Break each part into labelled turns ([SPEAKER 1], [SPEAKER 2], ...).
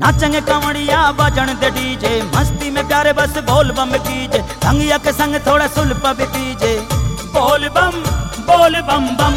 [SPEAKER 1] नाचेंगे कमड़िया बजन दे डीजे, मस्ती में प्यारे बस बोल बम कीजे, भंगिया के संग थोड़ा सुल्फा भी पीजे। बोल बम बम।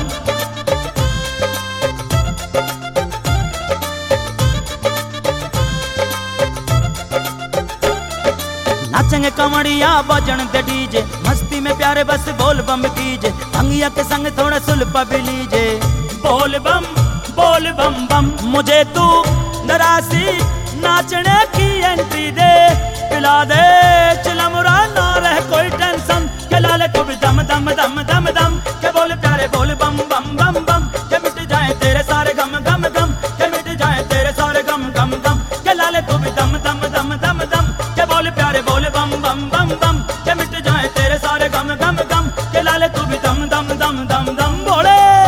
[SPEAKER 1] नाचेंगे कमड़िया बजन दे डीजे, मस्ती में प्यारे बस बोल बम कीजे, भंगिया के संग थोड़ा सुल्फा भी लीजे। बोल बम बम। मुझे तू दरासी नाचने की एंट्री दे, पिला दे चिलमुरा ना रह कोई टेंशन, के लाले तू भी दम दम दम दम दम, के बोल प्यारे बोल बम बम बम बम, के मिट जाए तेरे सारे गम गम गम, के मिट जाए तेरे सारे गम गम गम, के लाले तू भी दम दम दम दम दम, के बोल प्यारे बोल बम बम बम बम, के मिट जाए तेरे सारे गम गम गम, के लाले तू भी दम दम दम दम दम बोले।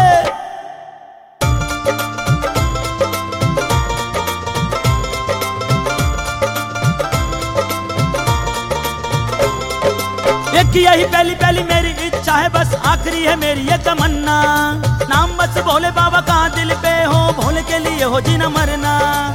[SPEAKER 1] एक यही पहली मेरी इच्छा है, बस आखिरी है मेरी ये तमन्ना, नाम बस भोले बाबा का दिल पे हो, भोले के लिए हो जीना मरना।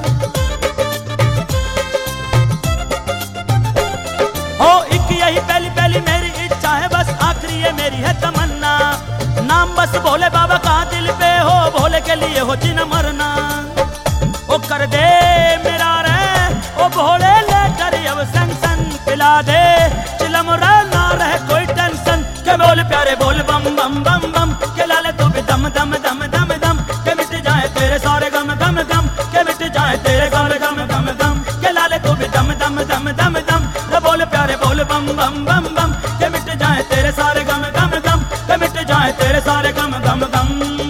[SPEAKER 1] हो एक यही पहली मेरी इच्छा है, बस आखिरी है मेरी है तमन्ना, नाम बस भोले बाबा का दिल पे हो, भोले के लिए हो जीना मरना। ओ कर दे मेरा रे ओ भोले लेकर अब सैंक्शन, पिला दे चिलमुरा ना रहे कोई टेंशन, के बोल प्यारे बोल बम बम बम बम, के लाले तू भी दम दम दम दम दम, के मिट जाए तेरे सारे गम गम गम, के मिट जाए तेरे सारे गम गम गम, के लाले तू भी दम दम दम दम दम, के बोल प्यारे बोल बम बम बम बम, के मिट जाए तेरे सारे गम गम गम, के मिट जाए तेरे सारे गम गम गम।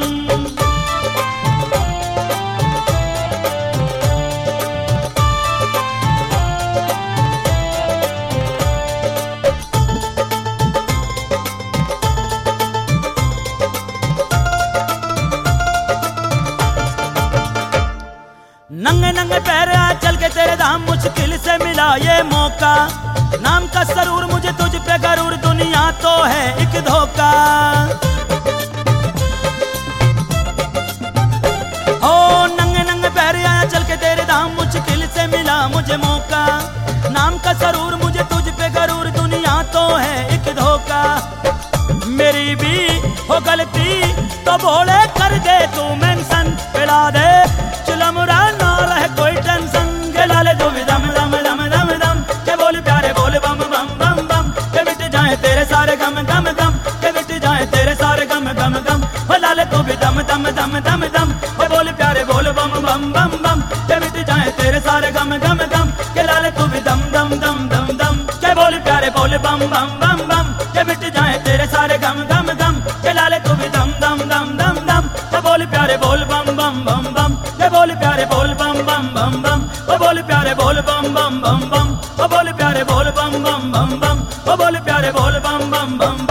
[SPEAKER 1] नंगे नंगे पैर चल के तेरे धाम, मुश्किल से मिला ये मौका, नाम का सरूर मुझे तुझ पे गरूर, दुनिया तो है एक धोखा। ओ नंगे नंगे पैर आया चल के तेरे धाम, मुश्किल से मिला मुझे मौका, नाम का सरूर मुझे तुझ पे गरूर, दुनिया तो है एक धोखा। मेरी भी हो गलती तो भोले कर दे तू मेंशन, पिला दे चिलमुरा ना रहे कोई टेंशन, के लाले तू भी दम दम दम दम दम, के बोल प्यारे बोल बम बम बम बम, के मिट जाए तेरे सारे गम गम गम, के मिट जाए तेरे सारे गम गम गम, हो लाले तू भी दम दम दम दम दम, के बोल प्यारे बोल बम बम बम बम, के मिट जाए तेरे सारे गम गम गम, के लाले तू भी दम दम दम दम दम, के बोल प्यारे बोल बम बम बम बम, के मिट जाए तेरे सारे गम गम गम, के लाले तू भी दम दम दम दम दम, के बोल प्यारे बोल बम बम बम बम, के बोल प्यारे बोल बम बम बम बम, ओ बोल प्यारे बोल बम बम बम बम, ओ बोल प्यारे बोल बम बम बम बम, ओ बोल प्यारे बोल बम बम बम।